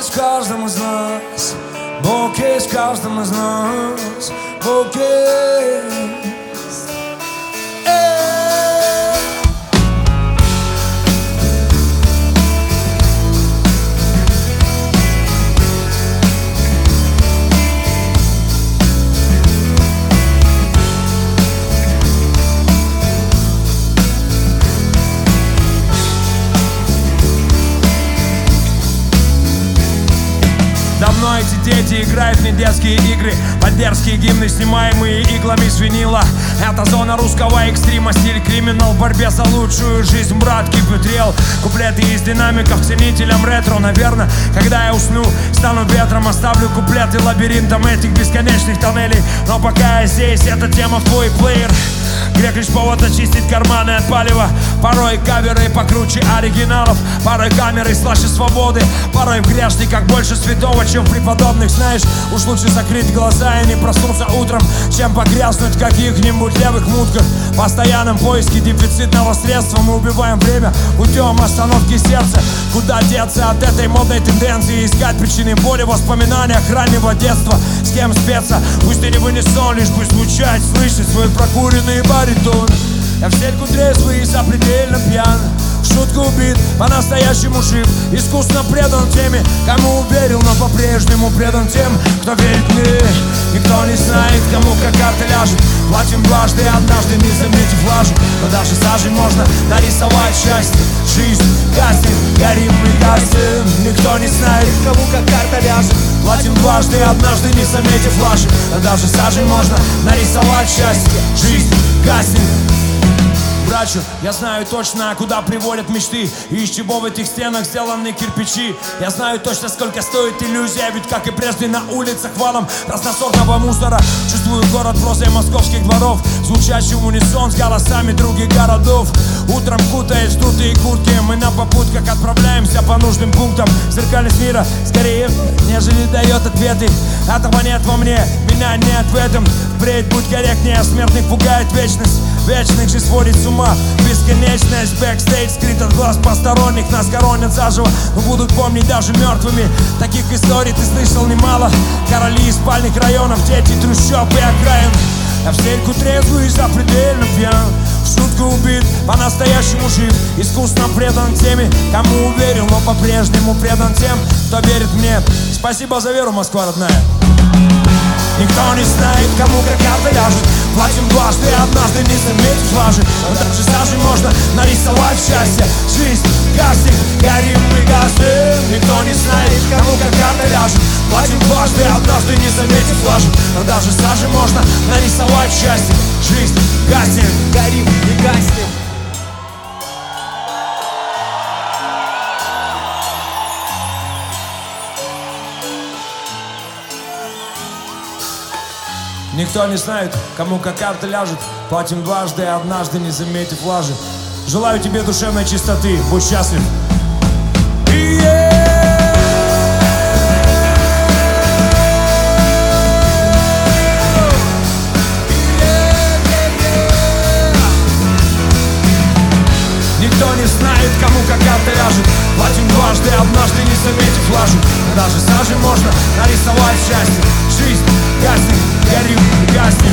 есть в каждом из нас, Бог есть в каждом из нас, Бог есть. Давно эти дети играют в недетские игры, под дерзкие гимны, снимаемые иглами с винила. Это зона русского экстрима, стиль криминал, в борьбе за лучшую жизнь, брат, кипетрел. Куплеты из динамиков ценителям ретро. Наверное, когда я усну, стану ветром, оставлю куплеты лабиринтом этих бесконечных тоннелей. Но пока я здесь, эта тема в твой плеер. Грех лишь повод очистить карманы от палева. Порой каверы покруче оригиналов, порой камеры слаще свободы, порой в грешниках больше святого, чем в преподобных. Знаешь, уж лучше закрыть глаза и не проснуться утром, чем погрязнуть в каких-нибудь левых мутках. В постоянном поиске дефицитного средства мы убиваем время путем остановки сердца. Куда деться от этой модной тенденции? Искать причины боли в воспоминаниях раннего детства. С кем спеться? Пусть и не в унисон, лишь пусть звучать, слышать свой прокуренный баритон. Я в стельку трезвый и запредельно пьян, в шутку убит, по-настоящему жив, искусно предан теме, кому верил, но по-прежнему предан тем, кто верит мне. Никто не знает, кому как карта ляжет. Платим дважды, однажды не заметив лажу. Но даже сажей можно нарисовать счастье. Жизнь гаснет, горим и гаснем. Никто не знает, кому как карта ляжет. Платим дважды, однажды не заметив лажи. Но даже сажей можно нарисовать счастье. Жизнь гаснет. Брачу, я знаю точно, куда приводят мечты и из чего в этих стенах сделаны кирпичи. Я знаю точно, сколько стоит иллюзия, ведь как и прежде на улицах валом разносортного мусора. Чувствую город прозой московских дворов, звучащий в унисон с голосами других городов. Утром кутаясь в дутые куртки, мы на попутках отправляемся по нужным пунктам. Зеркальность мира скорее, нежели дает ответы. Этого нет во мне, меня нет в этом. Впредь будь корректнее, смертных пугает вечность. Вечных же сводит с ума бесконечность. Бэкстейдж скрыт от глаз посторонних, нас хоронят заживо, но будут помнить даже мертвыми. Таких историй ты слышал немало. Короли из спальных районов, дети трущоб и окраин. Я в стельку трезвый и запредельно пьян, в шутку убит, по-настоящему жив, искусно предан теме, кому уверен, но по-прежнему предан тем, кто верит мне. Спасибо за веру, Москва родная. Никто не знает, кому как карта ляжет. Платим дважды, однажды не заметив лажи. Но даже сажей можно нарисовать счастье. Жизнь гаснет, горим и гаснем. Никто не знает, кому как карта ляжет. Платим дважды, однажды не заметив лажи. Но даже сажей можно нарисовать счастье. Жизнь гаснет, горим и гаснем. Никто не знает, кому как карта ляжет. Платим дважды, однажды не заметив лажи. Желаю тебе душевной чистоты, будь счастлив. Никто не знает, кому как карта ляжет. Платим дважды, однажды не заметив лажу. Но даже сажей можно нарисовать счастье. Жизнь гаснет, горим и гаснет.